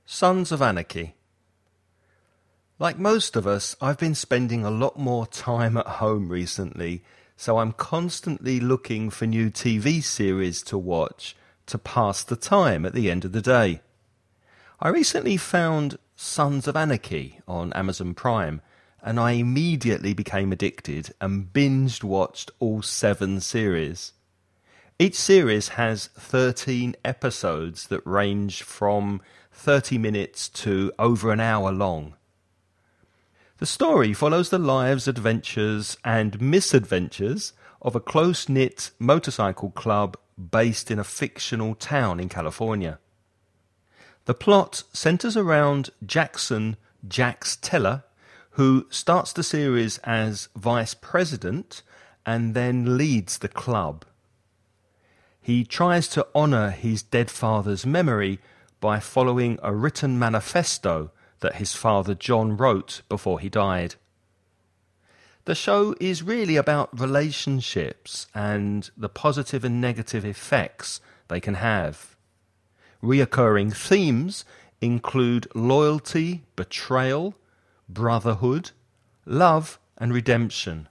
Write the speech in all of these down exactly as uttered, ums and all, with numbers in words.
Sons of Anarchy. Like most of us, I've been spending a lot more time at home recently, so I'm constantly looking for new T V series to watch to pass the time at the end of the day. I recently found Sons of Anarchy on Amazon Prime, and I immediately became addicted and binged watched all seven series. Each series has thirteen episodes that range from thirty minutes to over an hour long. The story follows the lives, adventures and misadventures of a close-knit motorcycle club based in a fictional town in California. The plot centers around Jackson Jax Teller, who starts the series as vice president and then leads the club. He tries to honor his dead father's memory by following a written manifesto that his father John wrote before he died. The show is really about relationships and the positive and negative effects they can have. Reoccurring themes include loyalty, betrayal, brotherhood, love and redemption.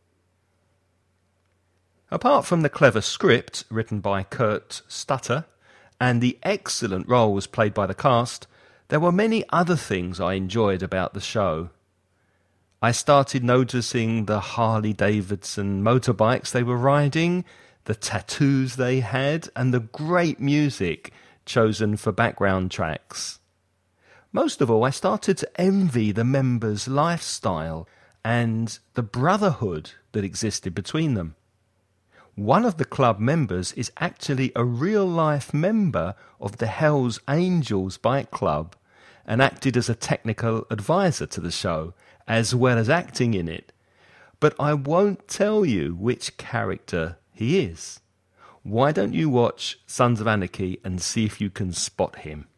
Apart from the clever script written by Kurt Stutter and the excellent roles played by the cast, there were many other things I enjoyed about the show. I started noticing the Harley-Davidson motorbikes they were riding, the tattoos they had, and the great music chosen for background tracks. Most of all, I started to envy the members' lifestyle and the brotherhood that existed between them. One of the club members is actually a real-life member of the Hells Angels bike club and acted as a technical advisor to the show, as well as acting in it. But I won't tell you which character he is. Why don't you watch Sons of Anarchy and see if you can spot him?